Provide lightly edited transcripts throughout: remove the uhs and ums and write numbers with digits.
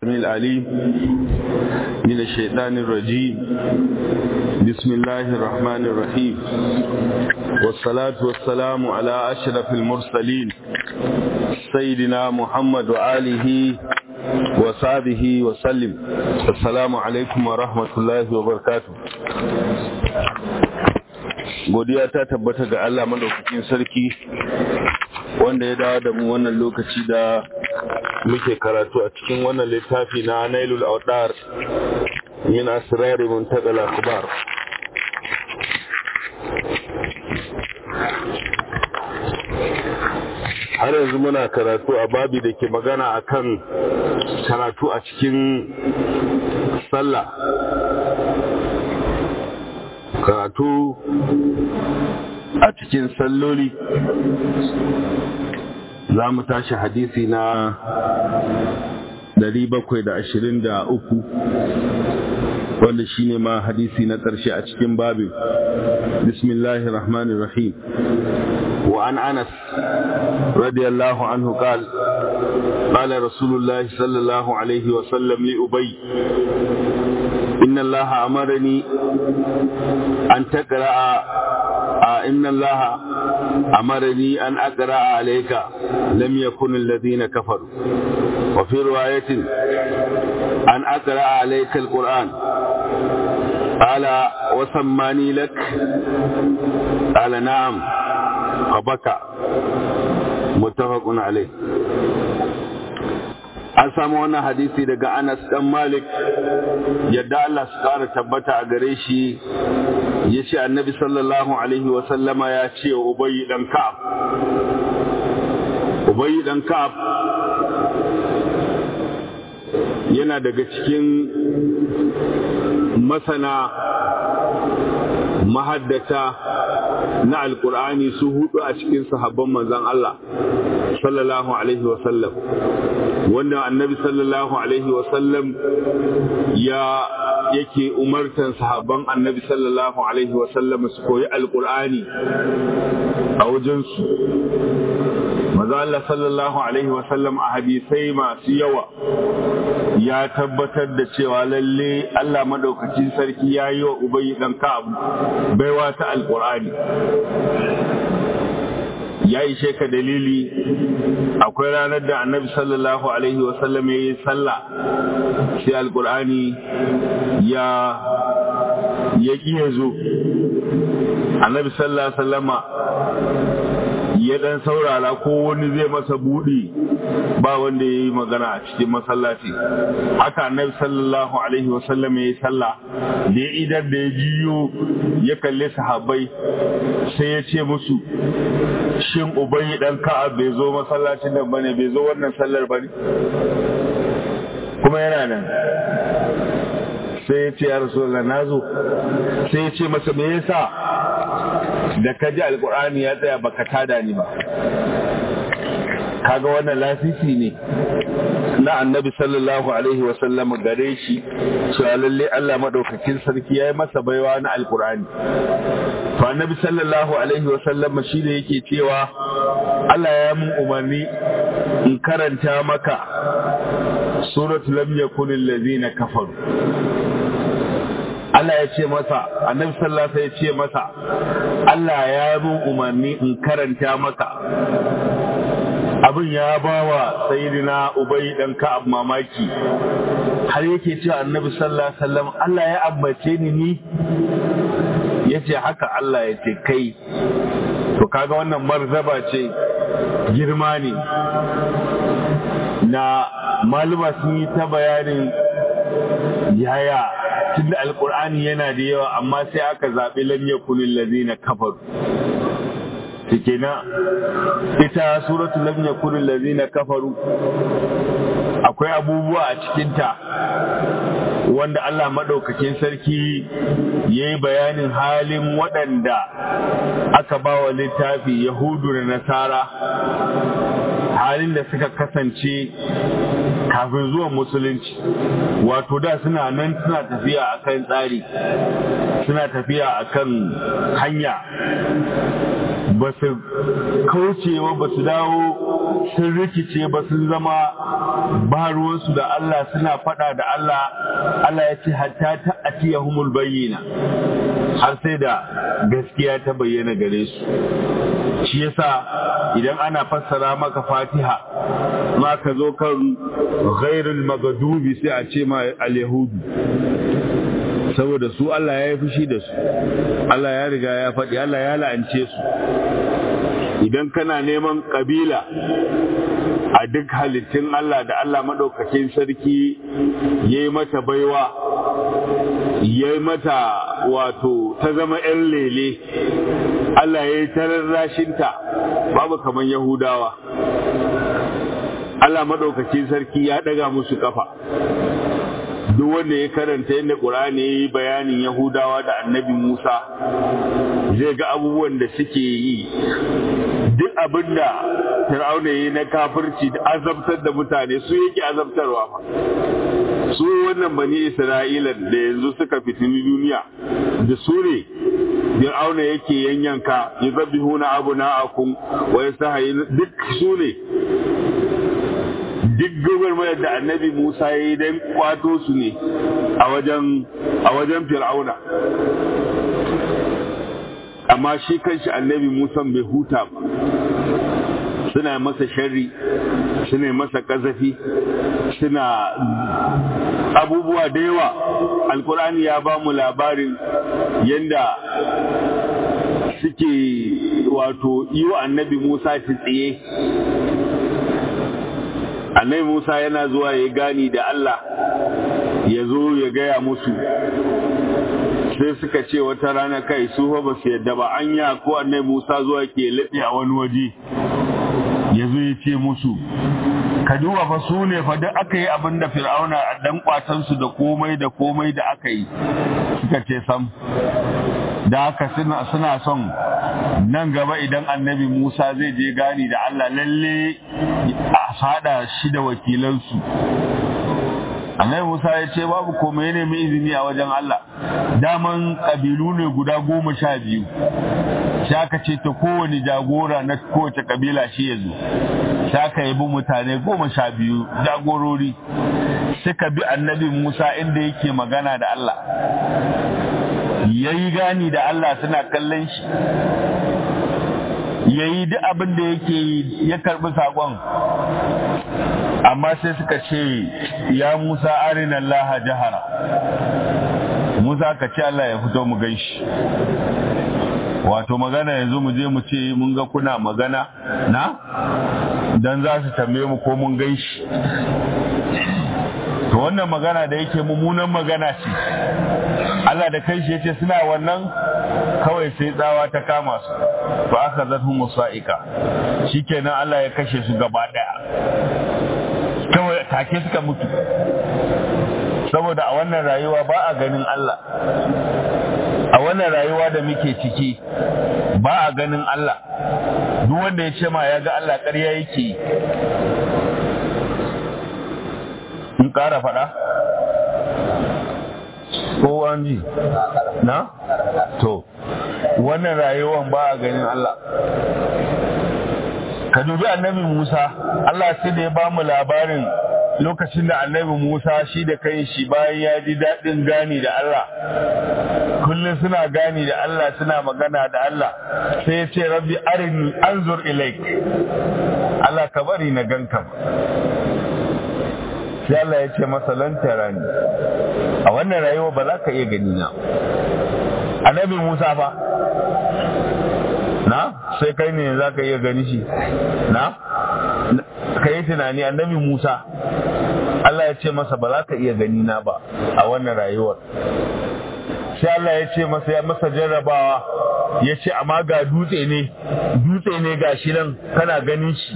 العليم من الشيطان الرجيم. بسم الله الرحمن الرحيم، والصلاة والسلام على أشرف المرسلين سيدنا محمد وآله وصحبه وسلم. السلام عليكم ورحمة الله وبركاته. godiya ta tabbata ga Allah madaukakin sarki wanda ya dawo da mu wannan lokaci da muke karatu a cikin wannan littafi na Nailul Awtar min asrar Muntaqal Akhbar. Har yanzu muna karatu a babi da ke magana akan karatu a cikin sallah, karatu a cikin salloli. Za mu tashi hadisi na 723 wanda shine ma hadisi na ƙarshe a cikin babin. Bismillahir Rahmanir Rahim. Wa an Anas radiyallahu anhu qala qala Rasulullah sallallahu alaihi wa sallam li Ubay inna Allah amarani an taqra'a إن الله أمرني أن أقرأ عليك لم يكن الذين كفروا، وفي رواية أن أقرأ عليك القرآن. قال وسماني لك؟ قال نعم، فبكى. متفق عليه. an samu wannan hadisi daga Anas dan Malik, yadda Allah su kara tabbata a gare shi, yace Annabi sallallahu alaihi wa sallama ya ce wa Ubay dan Ka'ab. Ubay dan Ka'ab yana daga cikin masana mahaddata na alkur'ani su hudu a cikin sahabban manzon Allah sallallahu alaihi wa sallam, wanda Annabi sallallahu alaihi wa sallam yake umartan sahabban Annabi sallallahu alaihi wa sallam su koyi alkur'ani a wajensu. Manzon Allah sallallahu alaihi wa sallam a hadisai masu yawa ya tabbatar da cewa lalle Allah madaukakin sarki ya yi wa Ubay dan Ka'ab baiwa ta alkur'ani. Ya ishe ka dalili, akwai ranar da Annabi sallallahu alaihi wasallam ya yi sallah sai alkur'ani ya ƙi ya zo. Annabi sallallahu alaihi wasallama ya dan saurara ko wani zai masa buɗi, ba wanda ya yi magana a cikin masallaci. Haka Annabi sallallahu alaihi wasallam ya yi sallah, da ya idar da ya jiyo ya kalle sahabbai sai ya ce musu, shin Ubay dan Ka'ab bai zo masallacin nan bane, bai zo wannan sallar bane? Kuma yana nan. Sai ya ce ya Rasulullah nazo. Sai ya ce masa me yasa da ka ji alkur'ani ya tsaya baka tada ni ba? Kaga wannan lasisi ne na Annabi sallallahu alaihi wa sallam gare shi cewa lalle Allah madaukakin sarki yayi masa baiwa na alkur'ani. To Annabi sallallahu alaihi wa sallam shi ne yake cewa Allah ya mun umarni in karanta maka suratul lam yakunil ladina kafaru. Allah ya ce masa, Annabi sallallahu alaihi ya ce masa, Allah ya mun umarni in karanta maka. Abin ya bawa sayyidina Ubay dan Ka'ab mamaki, har yake cewa Annabi sallallahu alaihi wasallam Allah ya ambace ni? Yace haka Allah ya ce kai. To kaga wannan martaba ce, girma ne na maluma sun yi ta bayanin yaya tunda alkur'ani yana da yawa amma sai aka zaɓi lam yakunil ladina kafaru. Kenan ita suratul lam yakunil ladina kafaru akwai abubuwa a cikinta wanda Allah madaukakin sarki yayi bayanin halin waɗanda aka bawa littafi Yahudu da Nasara halin da suka kasance kafin zuwan musulunci. Wato da suna nan suna tafiya akan tsari, suna tafiya akan hanya, ba su kaucewa, ba su dawo sun rikice ba, sun zama ba ruwansu da Allah, suna fada da Allah. Allah ya ce hatta ta atiyahumul bayyina, har sai da gaskiya ta bayyana gare su. Shi yasa idan ana fassara maka Fatiha ma ka zo kan ghairul maghdubi sai a ce ma al-yahudu, saboda su Allah ya yi fushi da su, Allah ya riga ya faɗi, Allah ya la'ance su. Idan kana neman kabila a duk halittun Allah da Allah maɗaukakin sarki ya yi mata baiwa, ya yi mata wato ta zama ‘yan lele, Allah ya yi tararrashinta, babu kaman Yahudawa. Allah maɗaukakin sarki ya ɗaga musu ƙafa. Duk wanda ya karanta yadda Ƙur'ani ya yi bayanin Yahudawa da annabi Musa zai ga abubuwan da suke yi. Duk abin da Fir'auna ya yi na kafirci da azabtar da mutane su yake azabtarwa ba. Su wannan bani Isra'ila da yanzu suka fitini duniya da su ne Fir'auna yake yanyanka, yuzabbihuna abna'akum wa yastahyi, duk su ne. Duk gwagwarmayar da annabi Musa ya yi don kwato su ne a wajen Fir'auna. Amma shi kanshi annabi Musa bai huta ba. Suna masa sharri, suna masa kazafi, suna abubuwa da yawa. Alkur'ani ya ba mu labarin yadda suke wato yi wa annabi Musa tsiye. Annabi Musa yana zuwa ya gani da Allah, ya zo ya gaya musu, sai suka ce wata rana kai su ba su yadda ba, anya ko annabi Musa zuwa ke laɓe a wani waje, ya zo ya ce musu, ka duba fa su ne fa duk aka yi abin da Fir'auna a dan kwatansu da komai da aka yi, suka ce sam. Da haka suna son nan gaba idan annabi Musa zai je gani da Allah lalle a fada shi da wakilansu. Annabi Musa ya ce babu komai, ne mai izini a wajen Allah. Daman kabilu ne guda 12. Sai aka ce ta kowane jagora na kowace kabila shi ya zo. Sai aka yabi mutane 12 jagorori suka bi annabi Musa inda yake magana da Allah. Yayi gani da Allah suna kallon shi, yayi duk abin da yake yi, ya karbi sakon. Amma sai suka ce ya Musa arina Allah jahara, Musa ka ce Allah ya fito mu ganshi. Wato magana yanzu mu je mu ce mun ga kuna magana na dan za su tambaye mu ko mun ganshi. To wannan magana da yake mummunan magana ce. Allah da kai shi yace suna wannan, kawai sai tsawa ta kama su, to aka zarhu musa'ika. Shikenan Allah ya kashe su gaba daya, kawai take suka mutu. Saboda a wannan rayuwa ba a ganin Allah, a wannan rayuwa da muke ciki ba a ganin Allah. Duk wanda ya ce ma ya ga Allah ƙarya yake. In ƙara faɗa? Ko an ji? Na? To, wannan rayuwan ba a ganin Allah. Ka dubi annabi Musa, Allah sai da ya ba mu labarin lokacin da annabi Musa shi da kai shi bayan ya ji daɗin gani da Allah. Kullum suna gani da Allah, suna magana da Allah, sai ya ce rabbi arini anzur ilaik. Allah ka bari na ganka. Sai Allah ya ce masa lan tarani, a wannan rayuwa ba za ka iya gani na. Annabi Musa fa na sai kai ne za ka iya gani shi na, ka yi tunani. Annabi Musa Allah ya ce masa ba za ka iya gani na ba a wannan rayuwar. Sai Allah ya ce masa, ya masa jarrabawa, ya ce amma ga dutse ne ga shi nan kana ganin shi,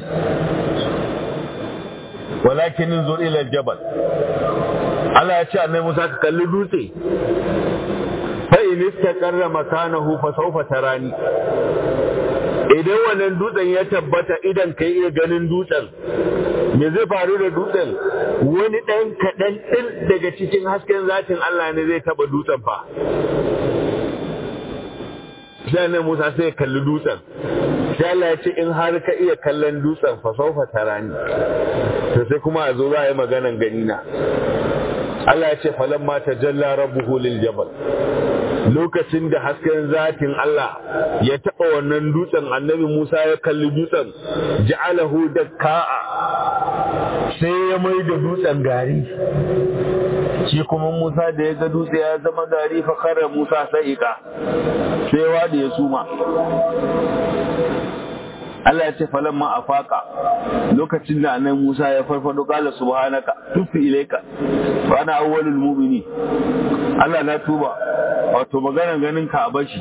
walakin zur ila jabal. Allah ya ce annabi Musa ka kalli dutse, fa in istaqarra makanahu fa sawfa tarani. idan wannan dutsen ya tabbata idan kai iya ganin dutsen, me zai faru da dutsen? Wani ɗan kaɗan ɗin daga cikin hasken zatin Allah ne zai taɓa dutsen fa. Sai nan Musa sai ya kalli dutsen, sai Allah ya ce in har ka iya kallon dutsen fa saufa tarani, to sai kuma a zo za a yi maganan gani na. Allah ya ce falamma tajalla rabbuhu lil jabal, lokacin da hasken zatin Allah ya taɓa wannan dutsen, annabi Musa ya kalli dutsen, ja'alahu dakka'a, sai ya mai da dutsen gari. Shi kuma Musa da ya ga dutse ya zama gari fa kare Musa sa'iqa, sai ya wadi ya suma. Allah ya ce falamma afaqa, lokacin da annabi Musa ya farfado qala subhanaka tubtu ilayka wa ana awwalul mu'minin. Allah na tuba, wato maganar ganin ka a bashi,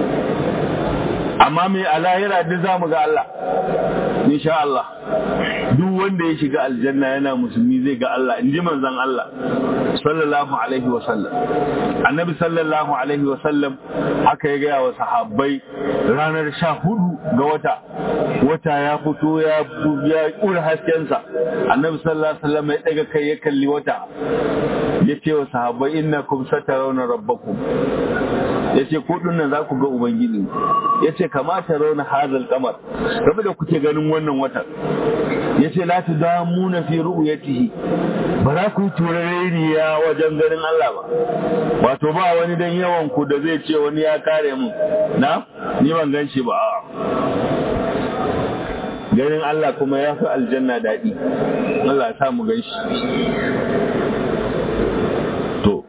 amma mai alahira duk zamu ga Allah insha Allah. Duk wanda ya shiga aljanna yana musulmi zai ga Allah, inji manzon Allah sallallahu alaihi wa sallam. Annabi sallallahu alaihi wa sallam haka ya gaya wa sahabbai ranar 14 ga wata ya fito ya ƙura haskensa. Annabi sallallahu alaihi wa sallam ya daga kai ya kalli wata, ya ce wa sahabbai innakum satarawna rabbakum, ya ce ko dinnan za ku ga ubangiji. Ya ce kamata rauna hazal kamar, game da kuke ganin wannan watan. Ya ce la tudamuna fi ru'yatihi, ba za ku turareniya wajen ganin Allah ba. Wato ba wani dan yawan ku da zai ce wani ya kare mu na ni ban gan shi ba. Ganin Allah kuma ya fi aljanna daɗi. Allah ya sa mu gan shi. To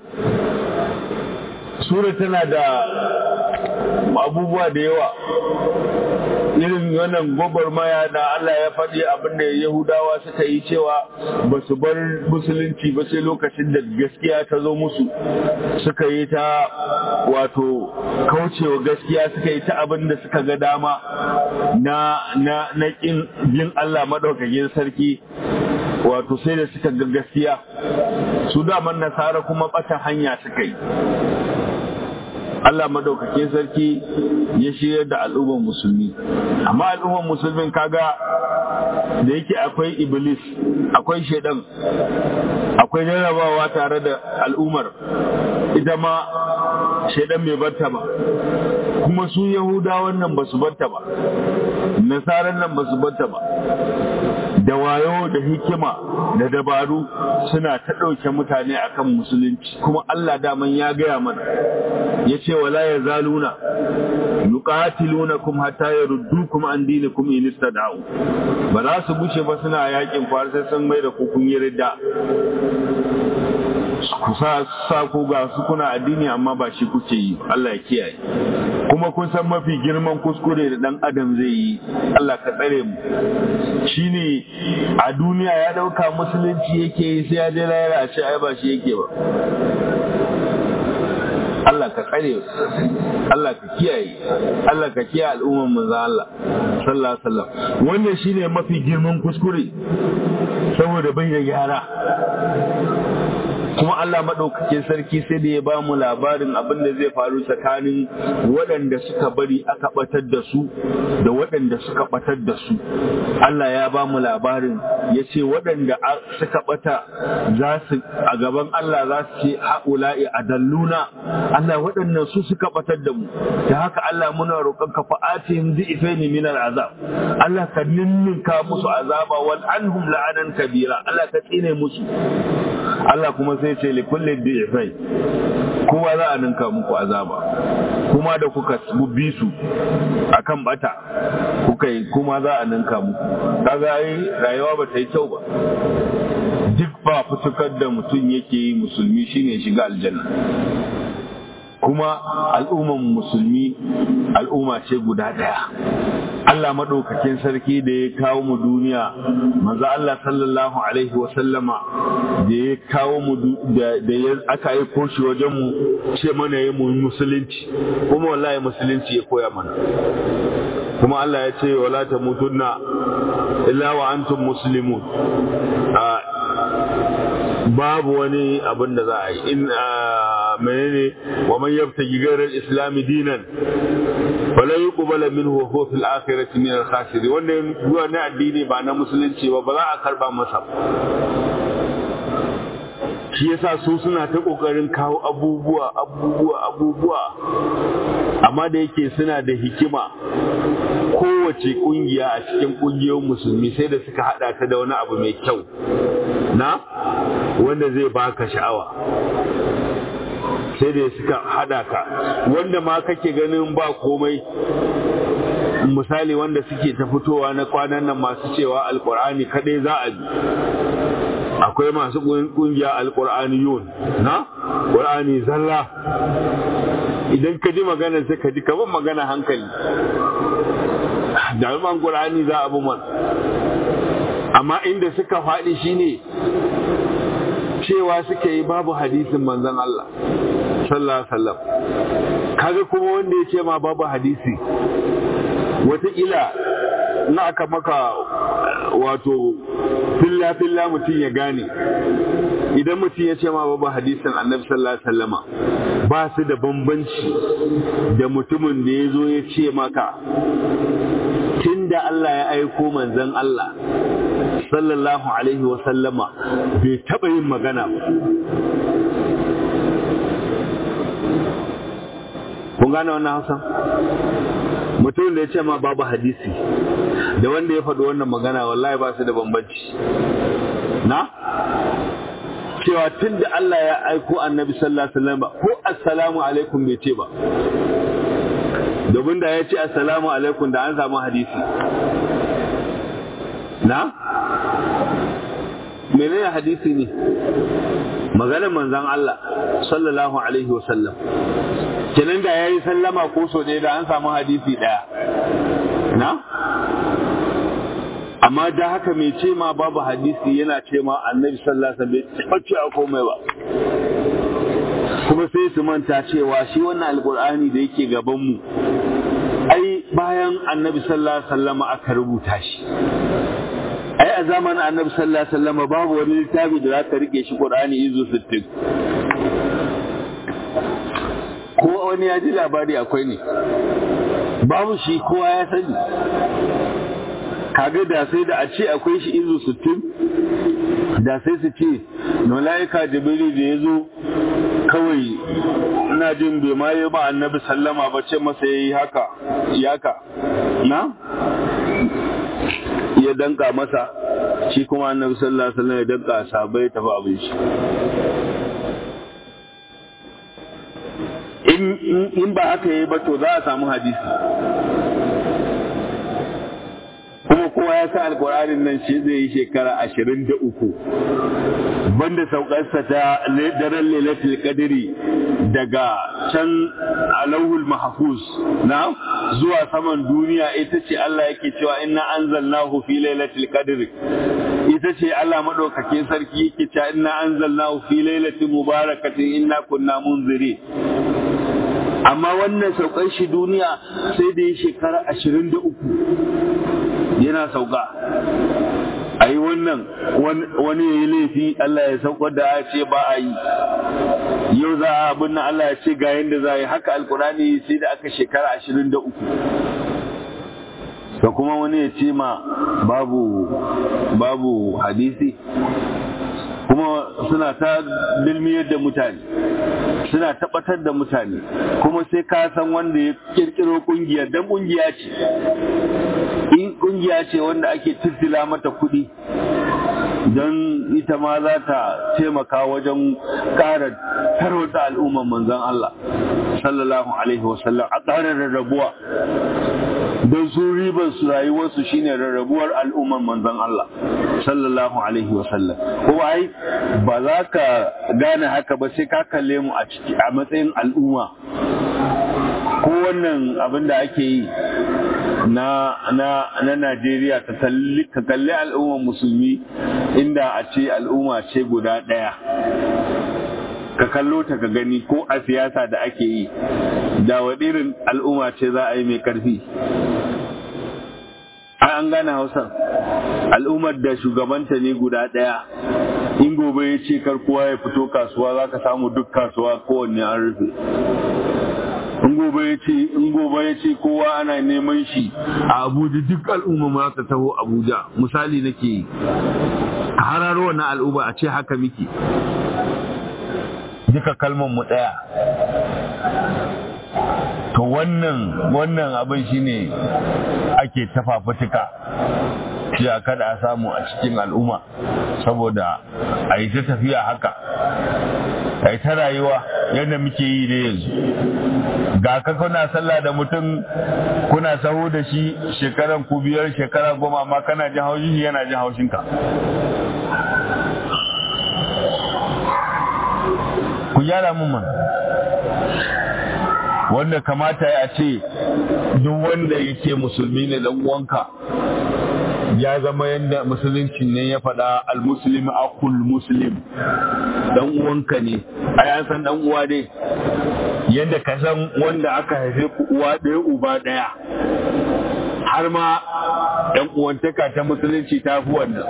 sura tana da abubuwa da yawa, irin wannan gwagwarmaya da Allah ya faɗi abin da Yahudawa suka yi cewa ba su bar musulunci ba sai lokacin da gaskiya ta zo musu, suka yi ta wato kaucewa gaskiya, suka yi ta abin da suka ga dama na ƙin bin Allah maɗaukakin sarki, wato sai da suka ga gaskiya. Su daman nasara kuma ɓata hanya suka yi. Allah madaukakin sarki ya shirya da al'ummar musulmi, amma al'ummar musulmin kaga da yake akwai iblis, akwai shaidan, akwai jarrabawa tare da al'ummar, ita ma shaidan bai barta ba, kuma su yahudawan nan ba su barta ba, nasaran nan ba su barta ba, da wayo da hikima da dabaru suna ta ɗauke mutane akan musulunci. Kuma Allah daman ya gaya mana, ya ce wala ya zaluna yuqatilunakum hatta yaruddukum an dinikum in istada'u, ba za su bushe ba suna yakin kwar sai sun mai da ku kun yi ridda, ku sa ku ga su kuna addini amma ba shi kuke yi. Allah ya kiyaye. Kuma kun san mafi girman kuskure da dan adam zai yi, Allah ka tsare mu, shine a duniya ya dauka musulunci yake yi, sai ya je lahira a ce ai ba shi yake ba. Allah ka tsare, Allah ka kiyaye, Allah ka kiyaye al'umman manzo Allah sallallahu alaihi wasallam. Wannan shine mafi girman kuskure, saboda bai da gyara. Kuma Allah maɗaukakin sarki sai da ya ba mu labarin abin da zai faru tsakanin waɗanda suka bari aka ɓatar da su da waɗanda suka ɓatar da su. Allah ya ba mu labarin, ya ce waɗanda suka ɓata za su a gaban Allah za su ce ha'ula'i adalluna, Allah waɗannan su suka ɓatar da mu, da haka Allah muna roƙon ka fa'atihim dhi'faini min al'azab, Allah ka ninninka musu azaba wal anhum la'anan kabira, Allah ka tsine musu. Allah kuma sai ce li kulli dhi'fai, kowa za a ninka muku azaba, kuma da kuka bi su akan bata kuka yi, kuma za a ninka muku. Kaga ai rayuwa ba ta yi kyau ba. Duk ba fitukar da mutum yake yi musulmi shine shiga aljanna. Kuma al'umman musulmi al'umma ce guda ɗaya. Allah maɗaukakin sarki da ya kawo mu duniya, manzo Allah sallallahu alaihi wa sallama da ya kawo mu da aka aiko shi wajen mu, ce mana yi mu musulunci, kuma wallahi musulunci ya koya mana. Kuma Allah ya ce wala tamutunna illa wa antum muslimun. Babu wani abin da za a yi, menene wa man yabtaji ghayra al-islam dinan wala yuqbala minhu wa huwa fil akhirati min al-khasirin. Wannan zuwa ne addini ba na musulunci ba za a karba masa. Shi yasa su suna ta kokarin kawo abubuwa amma da yake suna da hikima, kowace kungiya a cikin kungiyoyin musulmi sai da suka hada ta da wani abu mai kyau na wanda zai baka sha'awa, sai da suka hada ka wanda ma kake ganin ba komai. Misali wanda suke ta fitowa na kwanan nan masu cewa alkur'ani kadai za a bi, akwai masu kungiya alqur'aniyun na qur'ani zalla. Idan ka ji magana sai ka ji kaman magana hankali, da man qur'ani za a bi man. Amma inda suka faɗi shine cewa suka yi babu hadisin manzon Allah sallallahu alaihi wasallam. Kaga kuma wanda ya ce ma babu hadisi, wataƙila na aka maka wato filla mutum ya gane. Idan mutum ya ce ma babu hadisin annabi sallallahu alaihi wasallama, ba su da bambanci da mutumin da ya zo ya ce maka tunda Allah ya aiko manzon Allah sallallahu alaihi wasallama bai taɓa yin magana ba. Kun gane wannan Hausa? Mutum da ya ce ma babu hadisi da wanda ya faɗi wannan magana wallahi ba su da bambanci. Na? Cewa tun da Allah ya aiko annabi sallallahu alaihi wasallam ko assalamu alaikum bai ce ba. Domin da ya ce assalamu alaikum da an samu hadisi. Na? Menene hadisi ne? Maganar manzon Allah sallallahu alaihi wasallam. Kenan da yayi sallama ko so da an samu hadisi daya. Na? Amma da haka mai ce ma babu hadisi yana ce ma annabi sallallahu alaihi wasallam bai ce komai ba. Kuma sai su manta cewa shi wannan alqur'ani da yake gaban mu ai bayan annabi sallallahu alaihi wasallam aka rubuta shi. Ai a zamanin annabi sallallahu alaihi wasallam babu wani littafi da zaka rike shi Qur'ani izu 60. Ko wani ya ji labari akwai ne? Babu shi, kowa ya sani. Kaga da sai da a ce akwai shi izu 60, da sai su ce malaika Jibril da ya zo kawai ina jin bai ma yi ba annabi sallama ba, ce masa yayi haka yaka na ya danka masa, shi kuma annabi sallallahu alaihi wasallam ya danka sahabbai tafi abin shi. In ba haka yi ba to za a samu hadisi. Kuma kowa ya sa alƙur'anin nan shi zai yi shekara 23 banda saukarsa ta daren lailatul qadri daga can alawul mahfuz na zuwa saman duniya. Ita ce Allah yake cewa inna anzalnahu fi lailatul qadri. Ita ce Allah madaukake sarki yake cewa inna anzalnahu fi lailatin mubarakatin inna kunna munziri. Amma wannan saukar shi duniya sai da yi shekara 23 yana sauka. Ai wannan wani yayi laifi Allah ya saukar da ya ce ba a yi. Yau za a abin nan Allah ya ce ga yanda za a yi. Haka alkurani sai da aka shekara 23. Da kuma wani ya ce ma babu hadisi. Kuma suna ta dilmiyar da mutane, suna tabbatar da mutane, kuma sai ka san wanda ya kirkiro kungiyar, dan kungiya ce. In kungiya ce wanda ake tattila mata kuɗi don ita ma za ta taimaka wajen ƙara tarwata al'umman manzon Allah sallallahu alaihi wasallam, a ƙara rarrabuwa. Don su ribar su rayuwarsu shine rarrabuwar al'umman manzon Allah sallallahu alaihi wasallam. Kuma ai ba za ka gane haka ba sai ka kalle mu a matsayin al'umma. Ko wannan abin da ake yi na Najeriya ka kalli al'umman musulmi, inda a ce al'umma ce guda ɗaya. Ka kallo ta ka gani ko a siyasa da ake yi, da wadirin al'umma ce za a yi mai ƙarfi. An gane Hausa, al'ummar da shugabanta ne guda ɗaya, in gobe ya ce kar kowa ya fito kasuwa za ka samu duk kasuwa kowanne an rufe. in gobe ya ce kowa ana neman shi a Abuja, duk al'umma ma ta taho Abuja. Misali nake yi, a hararo wannan al'umma a ce haka miki duka kalmar mu daya. To wannan abin shine ake tafafutuka shi a kada a samu a cikin al'umma, saboda a yi ta tafiya haka, a yi ta rayuwa yadda muke yi da yanzu. Ga ka kuna sallah da mutum, kuna saho da shi shekaran ku 5 shekara 10, amma kana jin haushin shi yana jin haushinka. Ku gyara mun man wanda kamata ya ce duk wanda yake musulmi ne dan uwanka, ya zama yadda musulunci ne ya faɗa, al-muslim akul muslim, dan uwanka ne. Ai an san dan uwa dai, yadda ka san wanda aka haife ku uwa ɗaya uba ɗaya, har ma ɗan uwantaka ta musulunci ta fi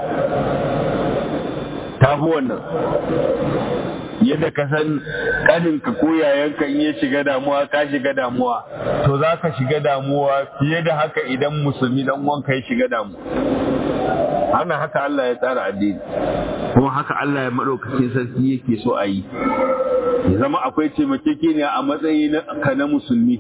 wannan. Yadda ka san kaninka ko yayanka in ya shiga damuwa ka shiga damuwa, to za ka shiga damuwa fiye da haka idan musulmi dan uwanka ya shiga damuwa. Haka Allah ya tsara addini, kuma haka Allah ya madaukakin sarki yake so a yi. Ya zama akwai taimakekeniya a matsayi ka na musulmi.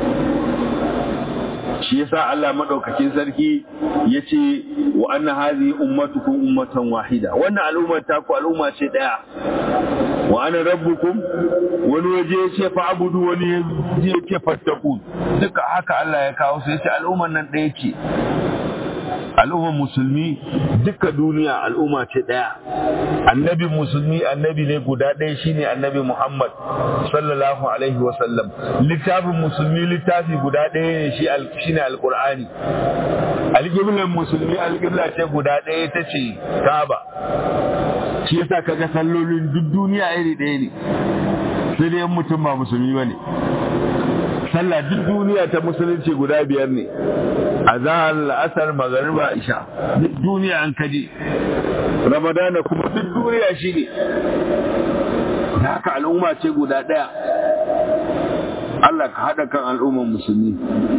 Shi yasa Allah madaukakin sarki yace wa anna hadhihi ummatukum ummatan wahida, wannan al'ummar ta ku al'umma ce daya. Wa ana rabbukum, wani waje yace fa'budu, wani waje yace fattaqun. Duka haka Allah ya kawo sai yace al'ummar nan daya ce. Al'ummar musulmi duka duniya al'umma ce daya. Annabi musulmi annabi ne guda ɗaya, shine annabi Muhammad sallallahu alaihi wa sallam. Littafin musulmi littafi guda ɗaya ne, shine alqur'ani. Alƙiblar musulmi alƙibla ce guda ɗaya, ta ce Kaaba. Shi yasa kaga sallolin duk duniya iri ɗaya ne, sai dai mutum ba musulmi bane. Sallah duk duniya ta musulunci guda 5 ne, azhar, la'asar, magariba, isha, duk duniya an kaje. Ramadana kuma duk duniya shine. Haka al'umma ce guda ɗaya. Allah ka haɗa kan al'ummar musulmi.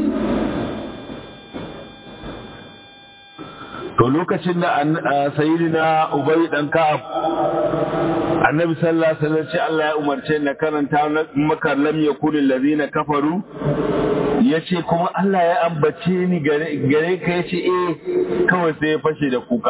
To lokacin da sayyidina Ubay dan Ka'ab, Annabi sallallahu alaihi wasallam ce Allah ya umarce na karanta maka lam yakul allazina kafaru, yace kuma Allah ya ambace ni gare ka, yace kawai sai ya fashe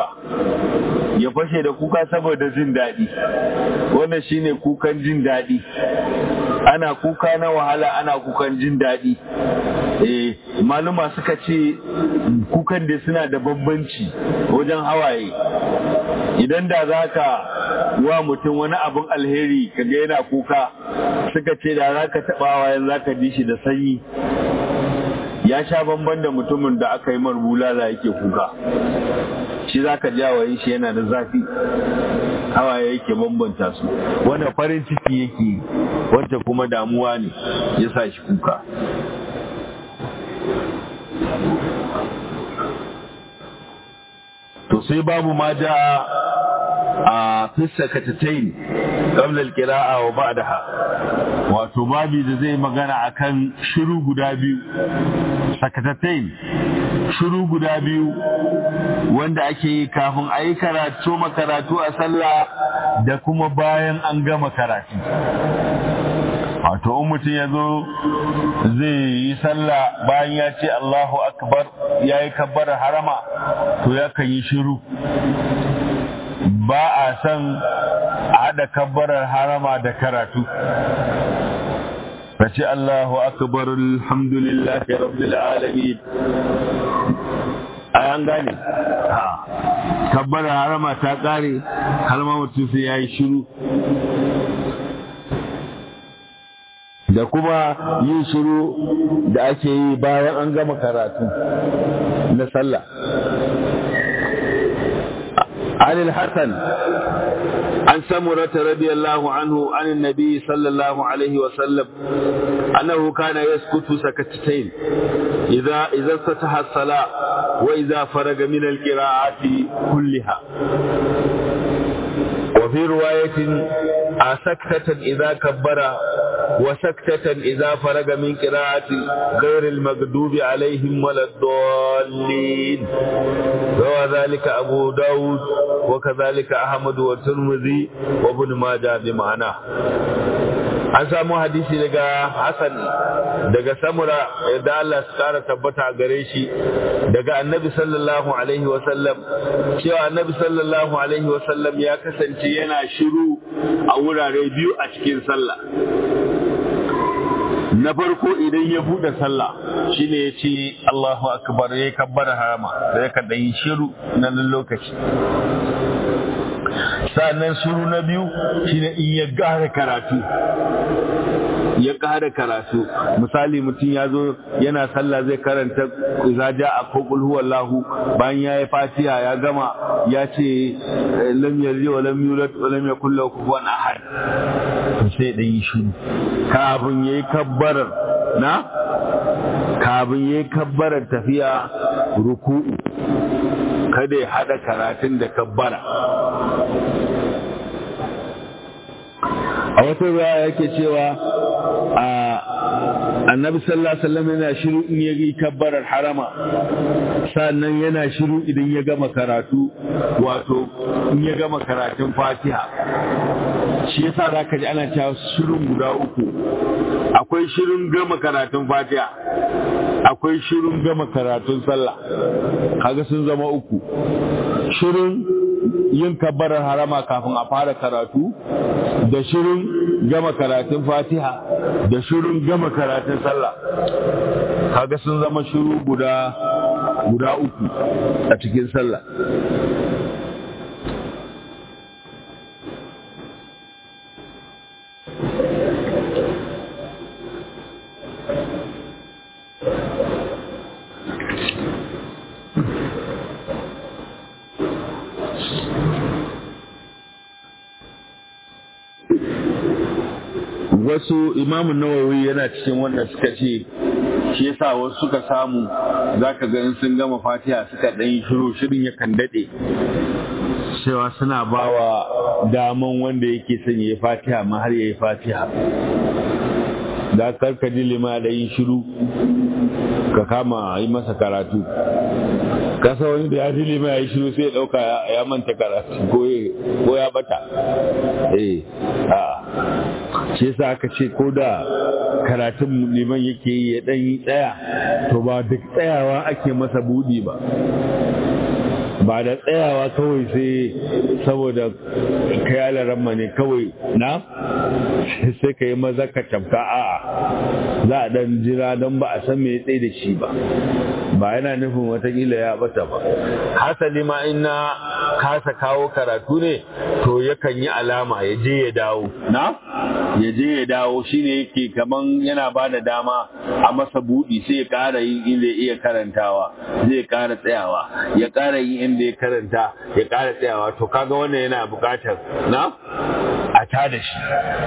da kuka saboda jin daɗi. Wannan shine kukan jin daɗi. Ana kuka na wahala, ana kukan jin daɗi. Maluma suka ce kukan da suna da bambanci wajen hawaye. Idan da zaka wa mutum wani abin alheri kaga yana kuka, suka ce da zaka taɓa hawayen zaka ji shi da sanyi. Ya sha bamban da mutumin da aka yi marbulala yake kuka, shi zaka ji hawayen shi yana da zafi, hawaye yake bambanta su. Wanda farin ciki yake, wanda kuma damuwa ne ya sa shi kuka. To sai babu ma ja a fisakatatain qabla al-qira'a wa ba'daha, wato babi da zai magana akan shiru guda biyu, sakatatain, shiru guda biyu wanda ake yi kafin a yi karatu a sallah da kuma bayan an gama karatu. Wato in mutum ya zo zai yi sallah bayan ya ce Allahu Akbar, ya yi kabbar harama, to ya kan yi shiru. Ba a san a haɗa kabbarar harama da karatu. Ka ce Allahu Akbar, alhamdulillahi rabbil alamin. An gane? Kabbarar harama ta ƙare, har ma mutum sai ya yi shiru. Da kuma yin shiru da ake yi bayan an gama karatu na sallah. عن الحسن عن سمرة رضي الله عنه عن النبي صلى الله عليه وسلم أنه كان يسكت سكتتين إذا افتتح الصلاة وإذا فرغ من القراءات كلها. وفي رواية سكتة إذا كبر وسكتة إذا فرغ من قراءة غير المغضوب عليهم ولا الضالين. روى ذلك أبو داود وكذلك أحمد والترمذي وابن ماجه بمعناه. an samu hadisi daga Hassan daga Samura yadda Allah su kara tabbata gare shi daga Annabi sallallahu alaihi wasallam cewa Annabi sallallahu alaihi wasallam ya kasance yana shiru a wurare biyu a cikin sallah. Na farko idan ya bude sallah shine ya ce Allahu akbar ya kabbara harama sai ka dan shiru na lokaci. Sannan shiru na biyu shine in ya ƙara karatu misali mutum ya zo yana sallah zai karanta idza jaa ko qul huwallahu bayan yayi fatiha ya gama ya ce lam yalid wa lam yulad wa lam yakul lahu kufuwan ahad to sai dan yi shiru kafin yayi kabbarar tafiya ruku'u kada ya hada karatun da kabbara. A wata ruwa yake cewa Annabi sallallahu alaihi wasallam yana shiru in ya yi kabbarar harama sannan yana shiru idan ya gama karatu wato in ya gama karatun Fatiha. Shi yasa zaka ji ana cewa shirun guda uku, akwai shirin gama karatun Fatiha, akwai shirin gama karatun sallah, kaga sun zama uku. Shirin yin kabbarar harama kafin a fara karatu, da shirin gama karatun Fatiha, da shirin gama karatun sallah, kaga sun zama shiru guda uku a cikin sallah. Wasu Imamun Nawawi yana cikin wanda suka ce shi yasa wasu suka samu zaka ga in sun gama Fatiha suka dan yi shirin yakan dade cewa suna bawa daman wanda yake son yayi Fatiha ma har yayi Fatiha da karka dilima da yin shiru ka kama yi masa karatu. Kasa wani da ya dilima ya yi shiru sai ya dauka ya manta karatu ko ya bata shi yasa aka ce ko da karatun liman yake yi ya dan yi tsaya to ba duk tsayawa ake masa budi ba da tsayawa kawai sai saboda kai alaramma ne kawai na sai ka yi maza ka tafka a'a za a dan jira don ba a san me ya tsaye da shi ba yana nufin watakila ya bata ba. Hasali ma ina kasa kawo karatu ne to yakan yi alama ya je ya dawo shine yake kaman yana ba da dama a masa budi sai ya ƙara yin inda ya iya karantawa zai ƙara tsayawa ya ƙara yin inda ya karanta ya ƙara tsayawa to kaga wannan yana buƙatar a tada shi.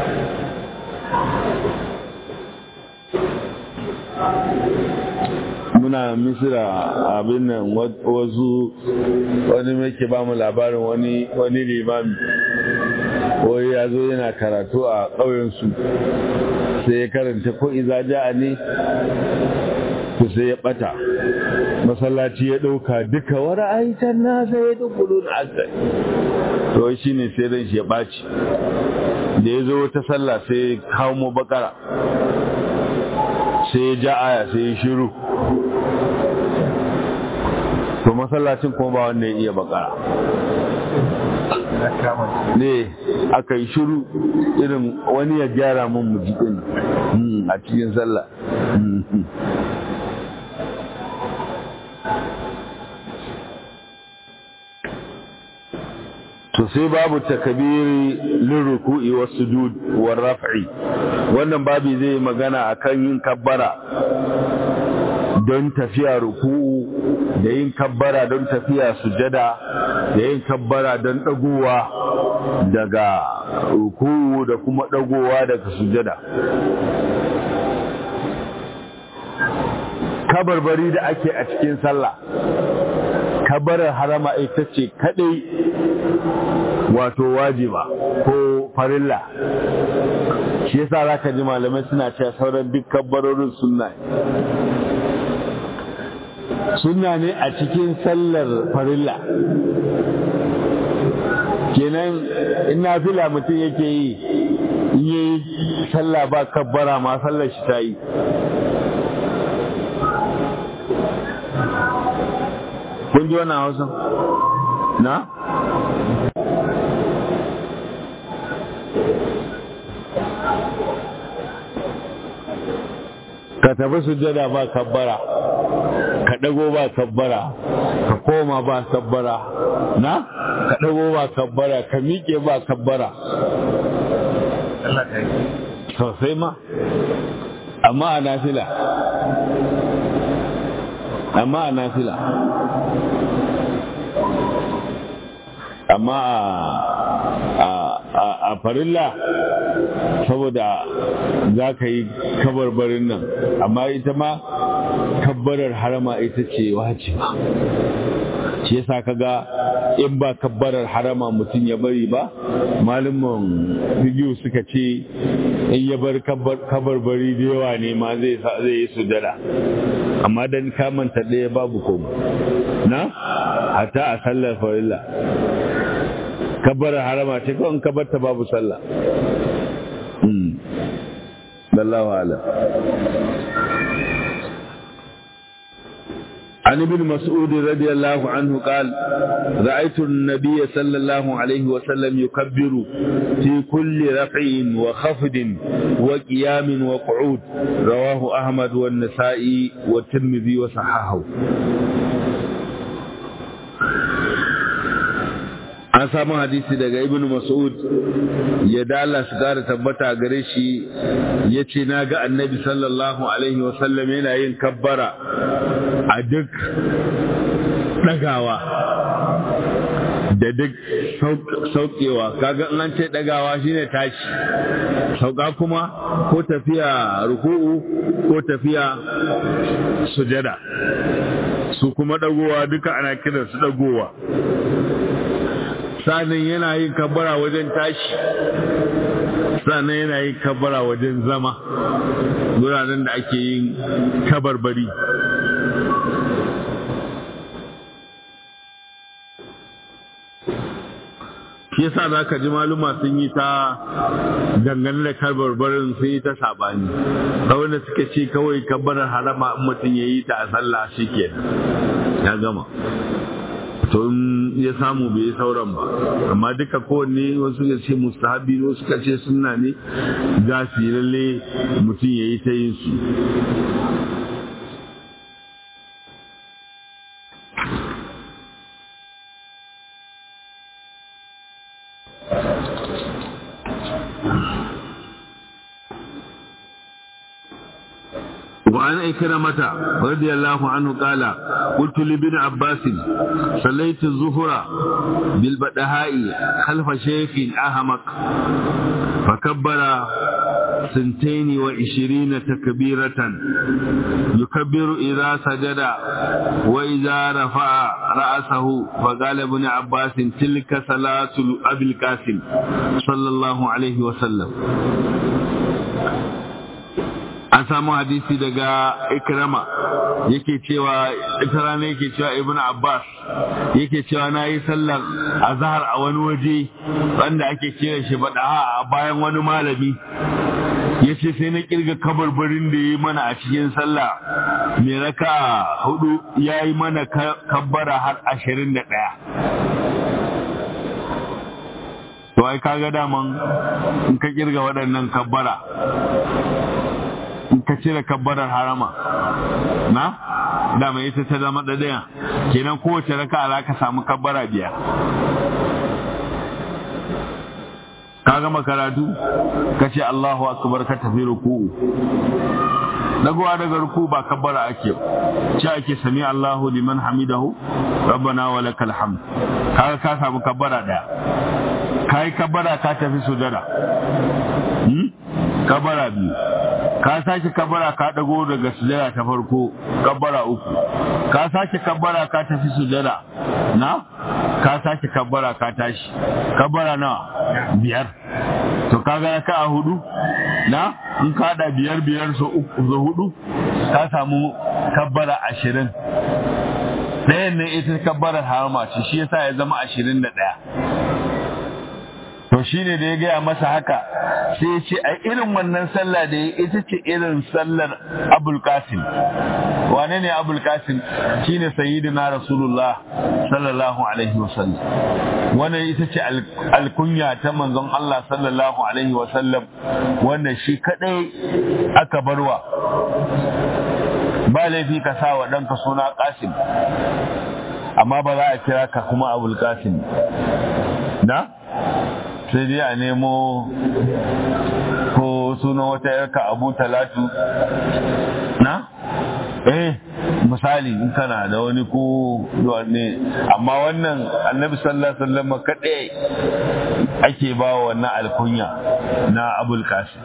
Muna Misira abin nan wani mai ke ba mu labarin wani limami wai ya zo yana karatu a ƙauyensu sai ya karanta ko iza ja'a ne to sai ya bata masallaci ya ɗauka duka wani aitan na sai ya dukulu na azai to shi ne sai ran shi ya ɓaci da ya zo ta sallah sai ya kawo mu bakara sai ya ja aya sai ya shiru to masallacin kuma ba wanda ya iya bakara ne aka yi shiru irin wani ya gyara mun mujiɗin a cikin sallah. To sai babu takabiri lirruku'i was sujud war raf'i, wannan babu zai magana akan yin kabbara don tafiya ruku'u da yin kabbara don tafiya sujada da yin kabbara don dagowa daga ruku'u da kuma dagowa daga sujada. Kabarbari da ake a cikin sallah kabbarar harama ita ce kadai wato wajiba ko farilla. Shi yasa zaka ji malamai suna cewa sauran duk kabbarorin sunna ne a cikin sallar farilla. Kenan in nafila mutum yake yi in yi sallah ba kabbara ma sallar shi ta yi. Kun ji wannan Hausa? Na? Ka tafi sujjada ba kabbara, ka ɗago ba kabbara, ka koma ba kabbara, na? Ka ɗago ba kabbara, ka miƙe ba kabbara. Sosai ma, amma a nafila. Amma a farilla saboda za ka yi kabarbarin nan, amma ita ma kabbarar harama ita ce wajiba. Shi yasa kaga in ba kabbarar harama mutum ya bari ba, malaman fiqh suka ce in ya bar kabarbari da yawa ne ma zai yi sujada, amma dan kamanta ɗaya babu komai na hata a sallar farilla. Kabbarar harama ce kawai kabbarta babu sallah. Wallahu a'lam. عن ابن مسعود رضي الله عنه قال رأيت النبي صلى الله عليه وسلم يكبر في كل رفع وخفض وقيام وقعود. رواه أحمد والنسائي والترمذي وصححه. an samu hadisi daga ibn Mas'ud ya dala su gara tabbata gare shi yace naga annabi sallallahu alaihi wasallam yana yin kabbara a duk dagawa da duk saukewa. Kaga an ce dagawa shine tashi, sauka kuma ko tafiya ruku'u ko tafiya sujada, su kuma dagowa duka ana kiransu dagowa. Sannan yana yin kabbara wajen tashi, sannan yana yin kabbara wajen zama, wuraren da ake yin kabarbari. Shi yasa za ka ji maluma sun yi ta dangane da kabarbarin sun yi ta sabani. Wanda suka ce kawai kabbarar harama in mutum ya yi ta a sallah shi ke ya gama. To in ya samu bai yi sauran ba, amma duka kowanne wasu ya ce mustahabi, wasu ka ce sunna ne, za su yi lalle mutum ya yi ta yin su. وعن إكرمة رضي الله عنه قال قلت لابن عباس صليت الظهر بالبدهاء خلف شيخ أحمق فكبر 22 تكبيرة يكبر إذا سجد وإذا رفع رأسه. فقال ابن عباس تلك صلاة أبي القاسم صلى الله عليه وسلم. an samu hadisi daga Ikrama yake cewa Ikrama yake cewa Ibn Abbas yake cewa nayi sallar azhar a wani waje wanda ake kira shi badaha a bayan wani malami, yace sai na kirga kabarbarin da yayi mana a cikin sallah mai raka 4 yayi mana kabbara har 21. To ai kaga daman in ka kirga waɗannan kabbara in ka cire kabbarar harama na dama ita ta zama ɗaya, kenan kowace raka'a za ka samu kabbara 5. ka gama karatu ka ce Allahu akbar ka tafi ruku'u, dagowa daga ruku ba kabbara ake ce ake sami Allahu liman hamidahu rabbana wa lakal hamd. kaga ka samu kabbara 1, kai kabbara ka tafi sujada, kabbara 2, ka sake kabbara ka dago daga sujada ta farko kabbara 3, ka sake kabbara ka tafi sujada na, ka sake kabbara ka tashi kabbara nawa 5, to kaga raka'a 4 na, in ka da 5 so 4 ka samu kabbara 20. ɗayan ne ita kabbarar harama ce, shi yasa ya zama 21. to shine da ya gaya masa haka sai ya ce a irin wannan sallah da ya ita ce irin sallar Abul Qasim. Wane ne Abul Qasim? Shine sayyidina Rasulullah sallallahu alaihi wasallam. Wannan ita ce alkunya ta manzon Allah sallallahu alaihi wasallam, wanda shi kadai aka barwa. Ba laifi ka sa wa ɗanka suna Qasim, amma ba za a kira ka kuma Abul Qasim na, sai dai a nemo ko sunan wata yarka Abu Talatu na, misali in kana da wani ko ne, amma wannan Annabi sallallahu alaihi wasallam kadai ake ba wannan alkunya na Abul Qasim.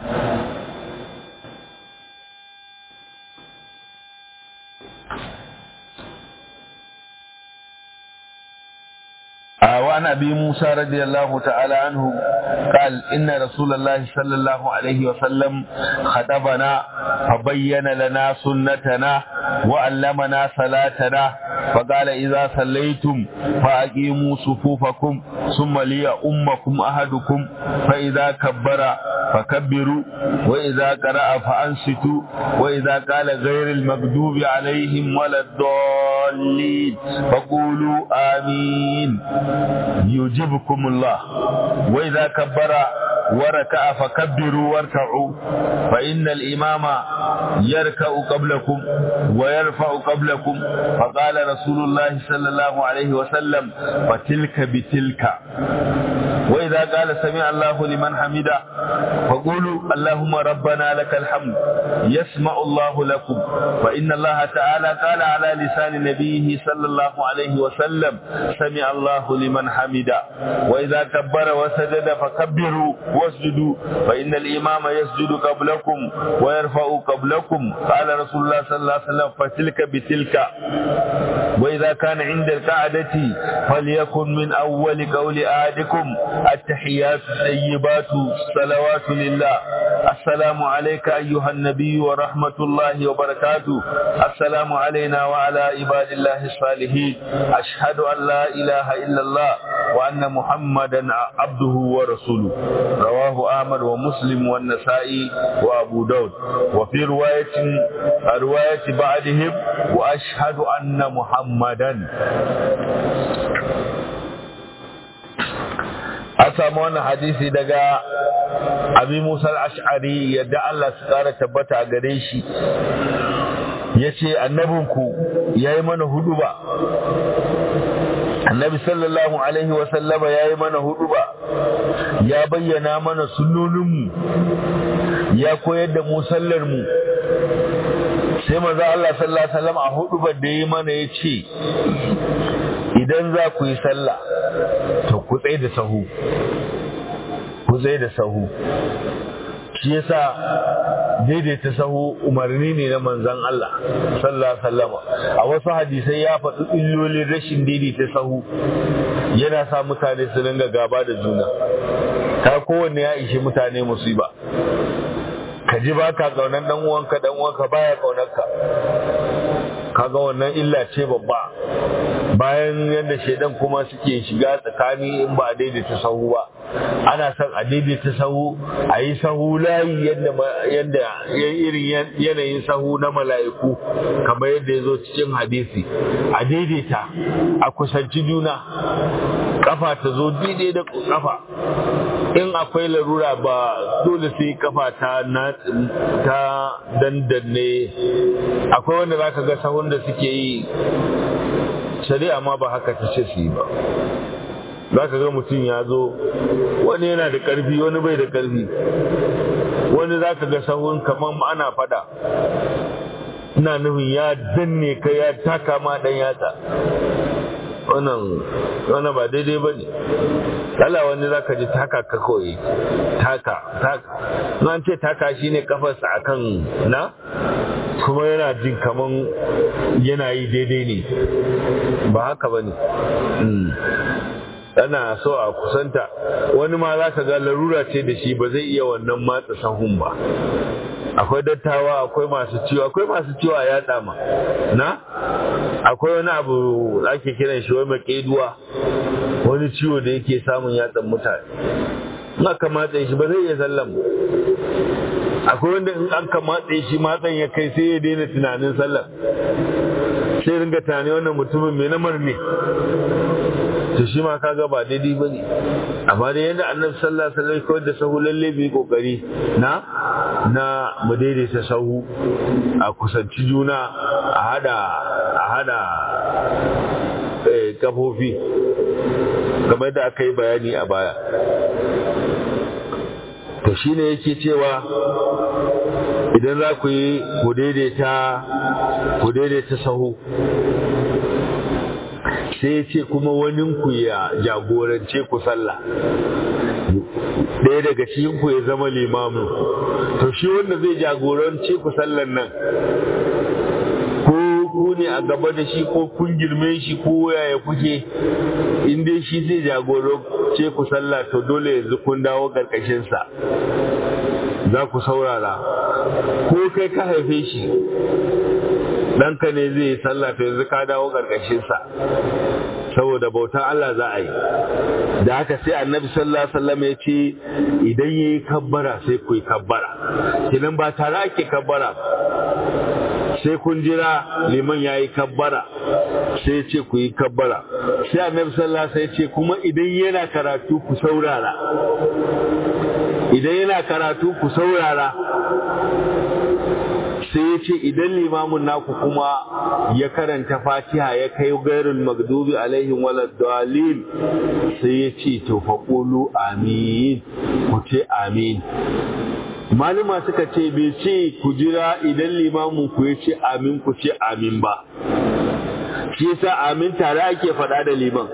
وعن أبي موسى رضي الله تعالى عنه قال إن رسول الله صلى الله عليه وسلم خطبنا فبين لنا سنتنا وعلمنا صلاتنا فقال إذا صليتم فأقيموا صفوفكم ثم ليؤمكم أحدكم فإذا كبر فكبروا وإذا قرأ فأنصتوا وإذا قال غير المغضوب عليهم ولا الضالين فقولوا آمين يجبكم الله وإذا كبر وركع فكبروا واركعوا فإن الإمام يركع قبلكم ويرفع قبلكم فقال رسول الله صلى الله عليه وسلم فتلك بتلك وإذا قال سمع الله لمن حمده فقولوا اللهم ربنا لك الحمد يسمع الله لكم فإن الله تعالى قال على لسان نبيه صلى الله عليه وسلم سمع الله لمن حمده وإذا كبر وسجد فكبروا واسجدوا فإن الإمام يسجد قبلكم ويرفع قبلكم قال رسول الله صلى الله عليه وسلم فتلك بتلك وإذا كان عند القعدة فليكن من أول قول أحدكم التحيات الطيبات الصلوات لله السلام عليك أيها النبي ورحمة الله وبركاته السلام علينا وعلى عباد الله الصالحين أشهد أن لا إله إلا الله وأن محمدا عبده ورسوله رواه أحمد ومسلم والنسائي وأبو داود وفي رواية بعدهم وأشهد أن محمدا. أسمعنا حديثي دقاء أبي موسى الأشعري يدعى الله سكارة تبتع قريشي yace annabinku yayi mana huduba, annabi sallallahu alaihi wa sallama yayi mana huduba, ya bayyana mana sunnoninmu, ya koyar da mu sallar mu. Sai manzo Allah sallallahu alaihi wasallam a hudubar da yayi mana yace idan za ku yi sallah to ku tsaye da sahu, ku tsaye da sahu. Shi yasa daidaita sahu umarni ne na manzon Allah sallallahu alaihi wasallam. A wasu hadisai ya faɗi illolin rashin daidaita sahu, yana sa mutane su dinga gaba da juna. Ta kowanne ya ishi mutane musiba. Ka ji ba ka kaunar dan uwanka baya kaunar ka, kaga wannan illa ce babba. Bayan yadda shedan kuma suke shiga tsakani in ba a daidaita sahu ba, ana son a daidaita sahu, a yi sahu layi yadda irin yanayin sahu na mala'iku, kamar yadda ya zo cikin hadisi. A daidaita, a kusanci juna, kafa ta zo daidai da kafa. In akwai larura ba dole sai kafa ta dandanne. Akwai wanda zaka ga sahun da suke yi shari'a ma ba haka ta ce su yi ba. Zaka ga mutum ya zo, wani yana da ƙarfi wani bai da ƙarfi, wani zaka ga sahun kamar ana fada, ina nufin ya danne ka ya taka ma dan yatsa. wannan ba daidai ba ne. Kala wani za ka ji taka ka kawai taka an ce taka shi ne kafarsa a kan na kuma yana jin kaman yana yi daidai ne, ba haka ba ne. Ana so a kusanta, wani ma za ka ga larura ce da shi ba zai iya wannan matsa sahun ba. Akwai dattawa, akwai masu ciwo a yatsa ma na akwai wani abu ake kiran shi wai maƙeduwa, wani ciwo da yake samun yatsan mutane. In aka matsa shi ba zai iya sallan ba. Akwai wanda in aka matsa shi matsan ya kai sai ya daina tunanin sallan, sai ringa tunani wannan mutumin mai namar ne. To shi ma kaga ba daidai bane. Amma da yadda Annabi sallallahu alaihi wasallam kawai da sahu lalle bi kokari na mu daidaita sahu, a kusanci juna, a hada kafofi kamar da aka yi bayani a baya. To shine yake cewa idan za ku yi ku daidaita sahu, sai ce kuma waninku ya jagorance ku sallah, ɗaya daga cikin ku ya zama limamin. To shi wanda zai jagorance ku sallan nan, ko ku ne a gaba da shi ko kun girme shi ko yaya kuke, in dai shi zai jagorance ku sallah to dole yanzu kun dawo ƙarƙashinsa, za ku saurara. Ko kai ka haife shi, ɗanka ne zai yi sallah to yanzu ka dawo ƙarƙashinsa, saboda bautan Allah za a yi. Da haka sai Annabi sallallahu alaihi wasallam ya ce idan yayi kabbara sai ku yi kabbara. Kinan ba tare ake kabbara, sai kun jira liman yayi kabbara sai ce ku yi kabbara. Sai Annabi sallallahu alaihi wasallam ya ce kuma idan yana karatu ku saurara. Idan yana karatu ku saurara. Sai ya ce idan limamin naku kuma ya karanta Fatiha ya kai gairul magdubi alaihim waladdallin, sai ya ce to faqulu amin, ku ce amin. Malama suka ce bai ce ku jira idan limamin ku ya ce amin ku ce amin ba, shi yasa amin tare ake faɗa da liman.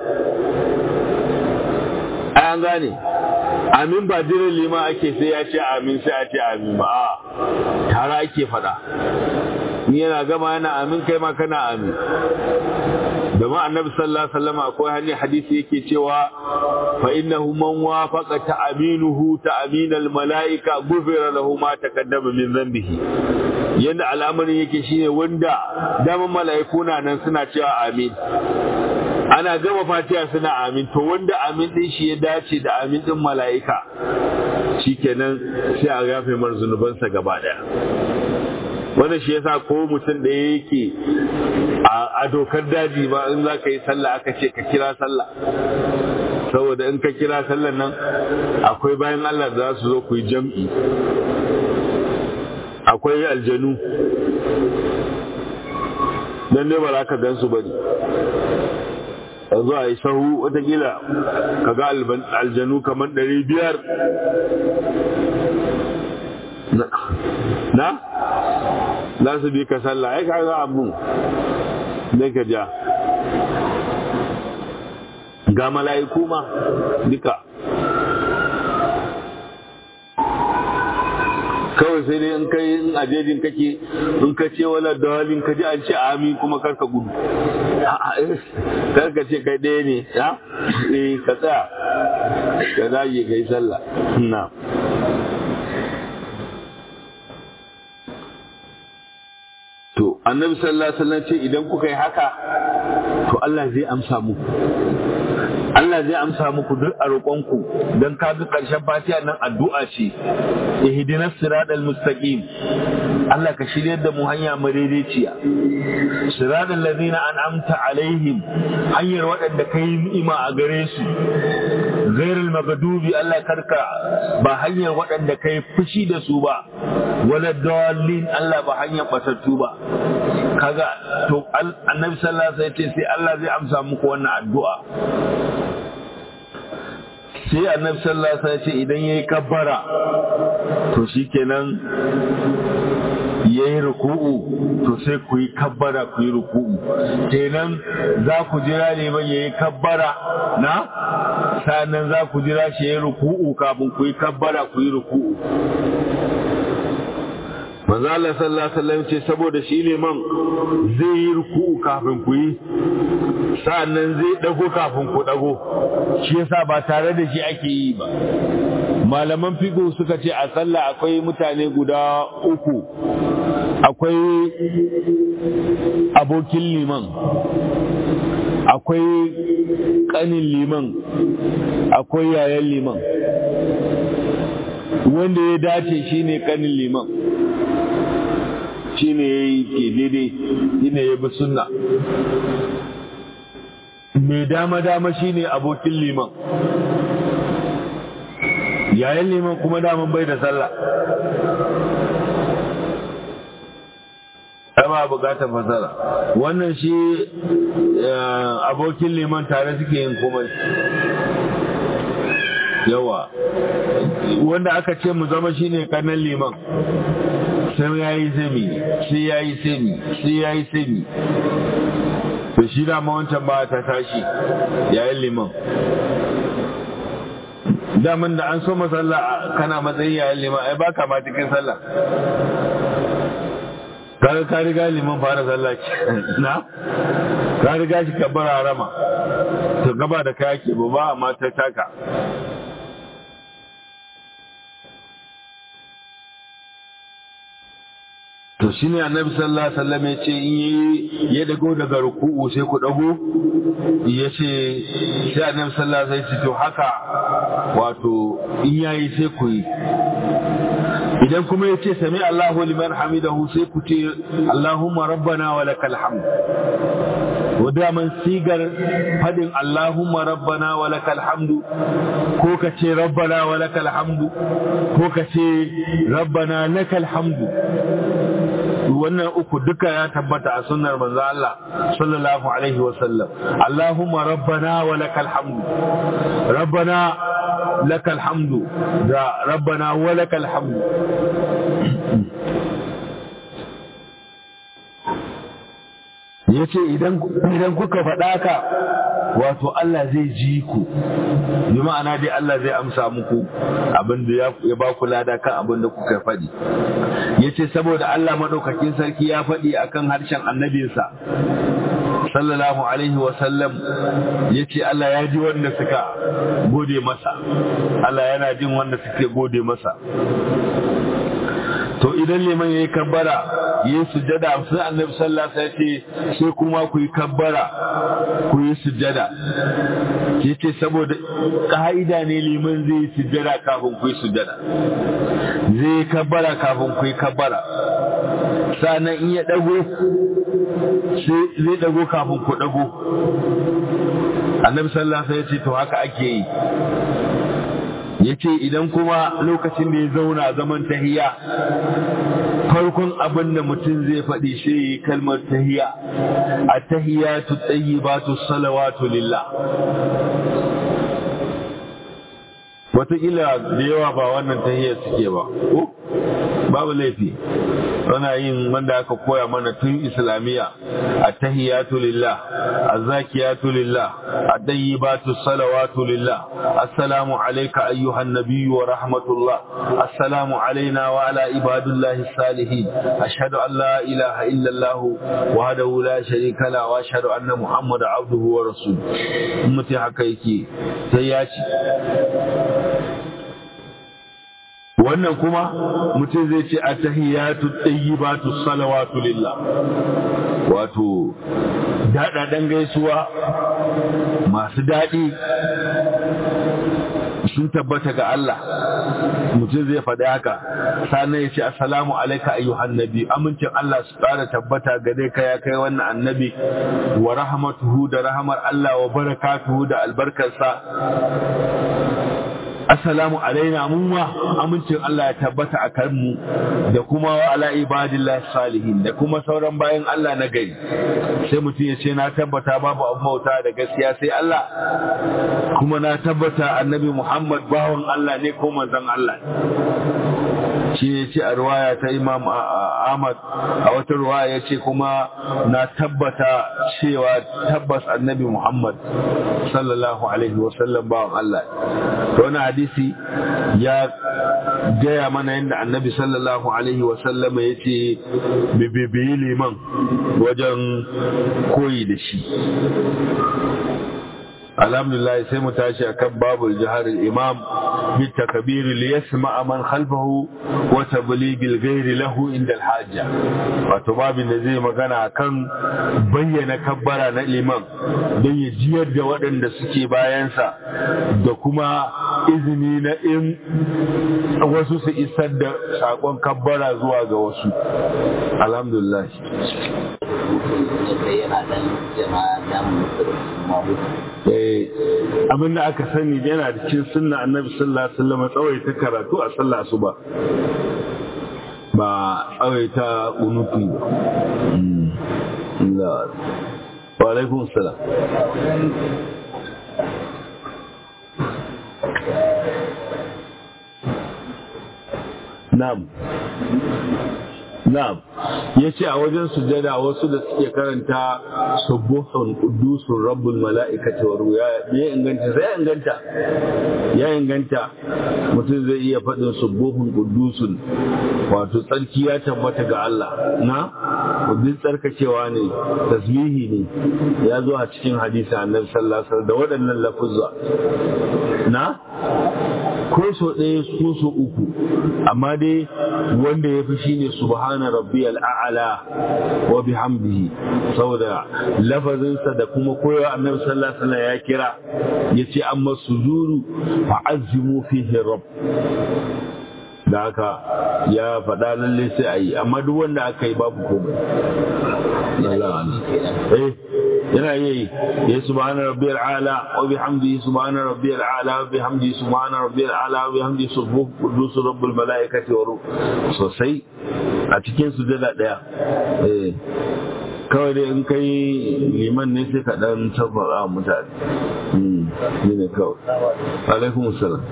An gane, amin ba jiran liman ake sai ya ce amin sai a ce amin ba, tare ake faɗa. Ni yana gama yana amin kai ma kana amin. Domin Annabi sallallahu alaihi wasallam akwai hanyar hadisi yake cewa fa innahu man wafaqa ta'minuhu ta'minal malaika ghufira lahu ma taqaddama min dhanbihi. Yanda al'amarin yake shine wanda daman mala'iku na nan suna cewa amin, ana gama Fatiha suna amin, to wanda amin din shi ya dace da amin din mala'ika, shikenan sai a gafe mar zunubansa gaba daya. Wannan shi yasa ko mutum da yake a dokar daji ba, in za ka yi sallah aka ce ka kira sallah, saboda in ka kira sallah nan akwai bayan Allah da za su zo ku yi jam'i, akwai aljanu dan ne ba za ka gan su bane. Yanzu a yi sahu watakila ka ga aljanu kamar 500 na za su bi ka sallah, ya kaga abu ne ka ja ga mala'iku ma duka. Kawai sai dai in kai in ajejin kake, in ka ce wala dalilin ka ji an ce amin kuma karka gudu, karka ce kai ɗaya ne ya ka tsaya ka zage kai sallah. Na to Annabi sallallahu alaihi wasallam ce idan kuka yi haka to Allah zai amsa muku, Allah zai amsa muku duk a roƙonku. Dan ka bi ƙarshen Fatiha nan addu'a ce, ihdinas siratal mustaqim, Allah ka shiryar da mu hanya madaidaiciya, siratal ladzina an'amta alaihim, hanyar waɗanda kai ni'ima a gare su, ghairil maghdubi, Allah karka ba hanyar waɗanda kai fushi da su ba, wala dallin, Allah ba hanyar batattu ba. Kaga to Annabi sallallahu alaihi wasallam ya ce sai Allah zai amsa muku wannan addu'a. Sai Annabi sallallahu alaihi wasallam ya ce idan yayi kabbara to shikenan yayi ruku'u to sai ku yi kabbara ku yi ruku'u. Kenan za ku jira liman yayi kabbara na sannan za ku jira shi yayi ruku'u kafin ku yi kabbara ku yi ruku'u. Manzo Allah sallallahu alaihi wasallam ce saboda shi liman zai yi ruku'u kafin ku yi, sannan zai dago kafin ku dago, shi yasa ba tare da shi ake yi ba. Malaman fiqh suka ce a sallah akwai mutane guda uku, akwai abokin liman, akwai kanin liman, akwai yayan liman. Wanda ya dace shine kanin liman, shine yayi ke daidai, shine ya bi sunna. Mai dama shine abokin liman, yayin liman kuma daman bai da sallah, ba bukatar fasara. Wannan shi abokin liman tare suke yin komai. Yawa wanda aka ce mu zama shine kanan liman, sai yayi sami, sai yayi sami, sai yayi sami, to shi da ma wancan ba ta tashi yayin liman. Daman da an so masalla kana matsayin yayin liman, ai baka ma cikin sallah, ka riga liman fara sallah na ka riga shi kabbara harama, to gaba da kai ake ba amma ta taka. To shine annabi sallallahu alaihi wasallam ya ce in ya dago daga ruku'u sai ku dago, ya ce sai annabi sallallahu alaihi wasallam ya ce to haka wato in yayi sai ku yi. Idan kuma ya ce sami Allahu liman hamidahu sai ku ce Allahumma rabbana wa lakal hamd. Wadda man sigar fadin Allahumma rabbana wa lakal hamdu, ko ka ce rabbana wa lakal hamdu, ko ka ce rabbana lakal hamdu. Wannan uku duka ya tabbata a sunnar manzo Allah sallallahu alaihi wa sallam. Allahumma rabbana wa lakal hamdu, rabbana lakal hamdu da rabbana wa lakal hamdu. Yace idan kuka faɗa ka wato Allah zai ji ku, bi ma'ana dai Allah zai amsa muku abinda ya ba ku lada kan abinda kuka faɗi. Yace saboda Allah madaukakin sarki ya faɗi akan harshen annabinsa sallallahu alaihi wa sallam, yace Allah ya ji wanda suka gode masa, Allah yana jin wanda suke gode masa. To idan liman yayi kabbara yayi sujjada, sai annabi sallallahu alaihi wasallam ya ce sai kuma ku yi kabbara ku yi sujjada. Yace saboda ka'ida ne liman zai yi sujjada kafin ku yi sujjada, zai yi kabbara kafin ku yi kabbara, sannan in ya dago sai zai dago kafin ku dago. Annabi sallallahu alaihi wasallam ya ce to haka ake yi. Yace idan kuma lokacin da ya zauna zaman tahiyya, farkon abin da mutum zai faɗi shi yi kalmar tahiyya, at-tahiyyatu tayyibatu salawatu lillah. Wataƙila da yawa ba wannan tahiyyar suke ba, ko babu laifi, ana yin wanda aka koya mana tun islamiyya, at-tahiyyatu lillah, az-zakiyatu lillah, at-tayyibatu salawatu lillah, assalamu alayka ayyuhan nabiyyu wa rahmatullah, assalamu alayna wa ala ibadillahi salihin, ashhadu an la ilaha illa Allah wahdahu la sharika la wa ashhadu anna muhammadan abduhu wa rasuluhu. Mutum haka yake sai ya ci. Wannan kuma mutum zai ce at-tahiyyatu tayyibatu salawatu lillah, wato daɗaɗen gaisuwa masu daɗi sun tabbata ga Allah. Mutum zai faɗi haka, sannan ya ce assalamu alaika ayyuhan nabi, amincin Allah su ƙara tabbata gare ka ya kai wannan annabi, wa rahmatuhu da rahmar Allah, wa barakatuhu da albarkarsa. Assalamu alaina, mun ma amincin Allah ya tabbata a kanmu da kuma wa ala ibadillahi salihin da kuma sauran bayan Allah na gari. Sai mutum ya ce na tabbata babu abu bauta da gaskiya sai Allah, kuma na tabbata annabi Muhammad bawan Allah ne ko manzon Allah. shi ne ce a ruwaya ta Imam Ahmad, a wata ruwaya ya ce kuma na tabbata cewa tabbas annabi Muhammad sallallahu alaihi wasallam bawan Allah. To wani hadisi ya gaya mana yadda annabi sallallahu alaihi wasallam ya ce bibiyi liman wajen koyi da shi. Alhamdulillah, sai mu tashi akan babul jihar imam bi takbir li yasma man khalfahu wa tabligh al ghayr lahu inda al hajja. Wato babin da zai magana akan bayyana kabbara na liman don ya jiyar da waɗanda suke bayansa da kuma izini na in wasu su isar da sakon kabbara zuwa ga wasu. Alhamdulillah. Abin da aka sani yana da cikin sunna annabi sallallahu alaihi wasallam tsawaita karatu a sallah asuba, ba tsawaita unuti ba. Wa alaikum salam. Na'am, ya ce a wajen sujada wasu da suke karanta subuhun qudusun rabbul mala'ikati wa ruya, ya inganta mutum zai iya faɗin subuhun qudusun, wato tsarki ya tabbata ga Allah na duk tsarkakewa ne, tasbihi ne, ya zo a cikin hadisi annabi sallallahu alaihi wasallam da waɗannan lafuzza na ko so ɗaya ko so uku, amma dai wanda ya fi shine subhana rabbiyal a'la wa bihamdihi, saboda lafazinsa da kuma koyar annabi sallallahu alaihi wasallam ya kira yace amma sujudu fa'azzimu fihi rabb, da haka ya faɗa lalle sai a yi, amma duk wanda aka yi babu komai. Yana yi ya subhana rabbiyal a'la wa bihamdihi subhana rabbiyal a'la wa bihamdihi subhana rabbiyal a'la wa bihamdihi subhanahu qudus rabbul malaikati wa ruh, sosai a cikin sujada daya. Kawai dai in kai liman ne sai ka dan tabbara mutane. Ne kawai. Alaikum assalam.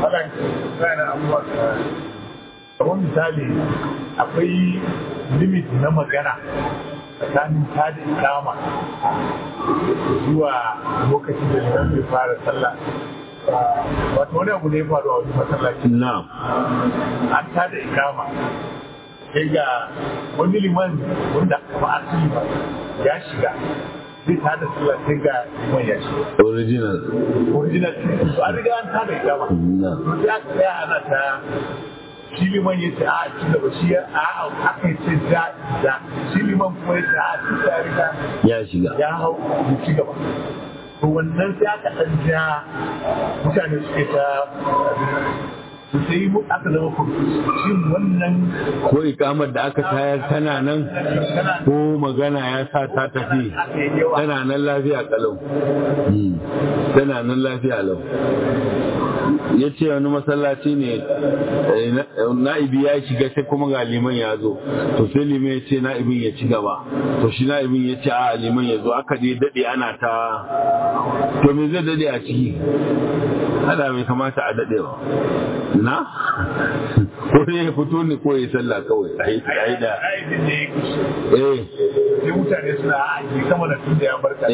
Kamar misali akwai limit na magana tsakanin tada ikama zuwa lokacin da liman bai fara sallah. Wato wani abu ne ya faru a wani masallaci. An tada ikama sai ga wani liman wanda kama asali ba ya shiga zai tada sallah sai ga liman ya shiga. Original. An riga an tada ikama. Sai aka tsaya ana ta shi liman ya ce a ci gaba, shi a aka ce da shi liman kuma ya ce a ci ya riga ya shiga ya hau ya ci gaba. To wannan sai aka ɗan ja mutane suke ta su sai aka zama shi wannan ko ikamar da aka tayar tana nan ko magana ya sa ta tafi tana nan lafiya kalau. Tana nan lafiya lau. Ya ce wani masallaci ne na'ibi ya shiga sai kuma ga liman ya zo, to sai liman ya ce na'ibin ya ci gaba, to shi na'ibin ya ce a liman ya zo, aka dai daɗe ana ta, to me zai daɗe a ciki? Hada bai kamata a daɗe ba na? Ko ne ya fito ne ko ya sallah kawai a yi da sai mutane suna aiki sama da tun da ya barka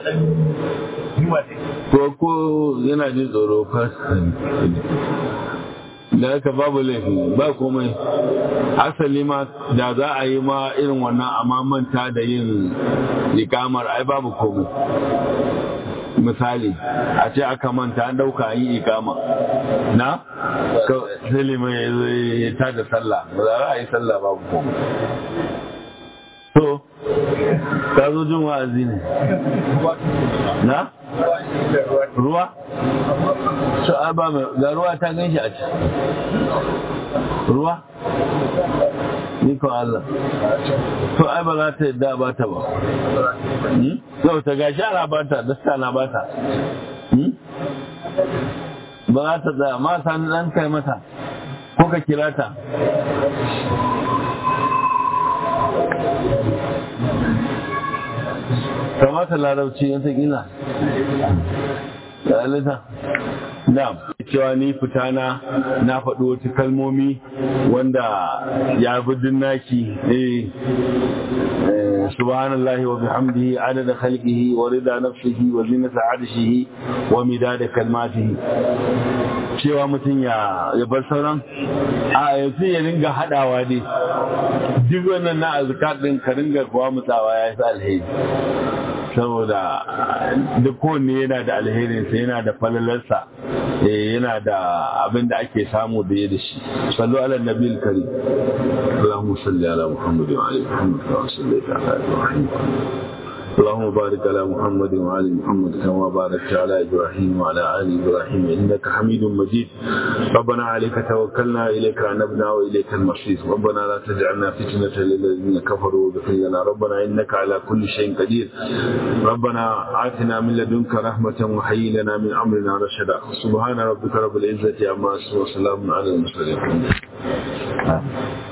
ko yana jin tsoro da haka babu laifi ba komai. Asali ma da za a yi ma irin wannan amma manta da yin ikamar ai babu komai. Misali a ce aka manta an dauka an yi ikama na sai liman ya zo ya tada sallah, ba za a yi sallah babu komai. So ka zo jin wa'azi ne na ruwa? So a ba mai ga ruwa ta gan shi a ci ruwa? Ni ko Allah. To ai ba za ta yadda ba ta ba. Yau ta gashi ana ba ta, dasta na ba ta. Ba za ta tsaya, ma sani ɗan kai mata, ko ka kira ta. Kamata larabci yanzu gina. Da alita. Na'am. cewa ni fitana na faɗo wata kalmomi wanda ya fi naki subhanallahi wa bihamdihi adada khalqihi wa rida nafsihi wa zinata arshihi wa midada kalmatihi, cewa mutum ya bar sauran a yanzu ya ringa haɗawa dai duk wannan na azkar din ka ringa kuwa mutsawa ya fi alheri, saboda duk kowanne yana da alherinsa, yana da falalarsa, yana da abin da ake samu da ya da shi. Sallu ala nabiyil karim. Allahumma salli ala Muhammad wa ali Muhammad wa sallaita ala Ibrahim. اللهم بارك على محمد وعلى محمد كما باركت على إبراهيم وعلى آل إبراهيم إنك حميد مجيد. ربنا عليك توكلنا إليك أنبنا وإليك المصير. ربنا لا تجعلنا فتنة للذين كفروا واغفر لنا ربنا إنك على كل شيء قدير. ربنا آتنا من لدنك رحمة وهيئ لنا من أمرنا رشدا. سبحان ربك رب العزة عما يصفون وسلام على المرسلين.